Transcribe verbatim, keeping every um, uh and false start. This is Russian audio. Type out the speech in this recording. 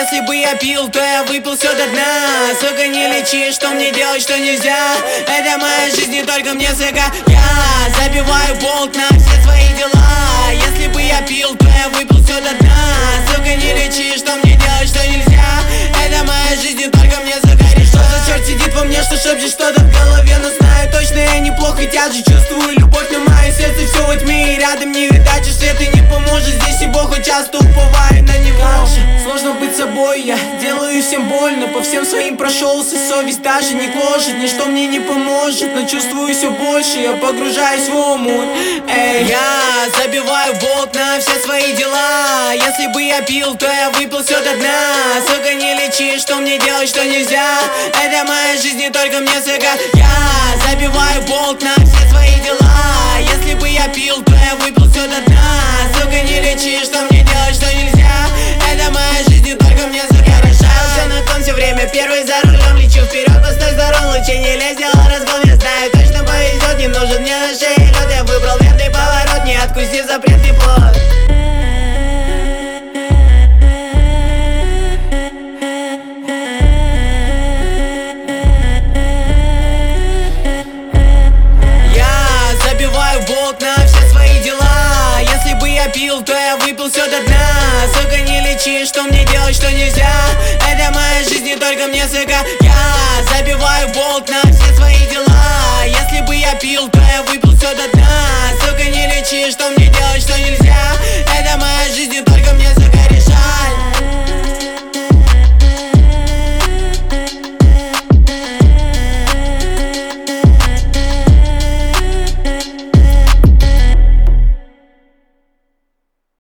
Если бы я пил, то я выпил все до дна. Сука, не лечи, что мне делать, что нельзя. Это моя жизнь, не только мне, сука. Я забиваю болт на все свои дела. Если бы я пил, то я выпил все до дна. Сука, не лечи, что мне делать, что нельзя. Это моя жизнь, не только мне, сука. И что за черт сидит во мне, что шепчет что-то в голове. Но знаю точно, я неплохо тяжу. Чувствую любовь на мое сердце, все во тьме. И рядом не видать, что это не поможет. Здесь и Бог, хоть часто уповаю на него. Сложно быть собой, я делаю всем больно. По всем своим прошелся, совесть даже не гложет. Ничто мне не поможет, но чувствую все больше. Я погружаюсь в омут. Эй, я забиваю болт на все свои дела. Если бы я пил, то я выпил все до дна. Сука, не лечи, что мне делать, что нельзя. Это моя жизнь, не только мне, сука. Я забиваю болт на все свои дела. Если бы я пил, то я выпил все до дна. Сука, не лечи, что мне делать, что нельзя. Это моя жизнь, не только мне, сука. Решался на кон все время, первый за рулем. Лечу вперед, постой сторон, лучи не лезь, делал разгон. Я знаю, точно повезет, не нужен мне на шее лед. Я выбрал верный поворот, не откусив запретный плод. На все свои дела. Если бы я пил, то я выпил все до дна. Сука, не лечи, что мне делать, что нельзя. Это моя жизнь, не только мне, сука. Я забиваю болт на все свои дела. Если бы я пил, то я выпил все до дна. Сука, не лечи, что мне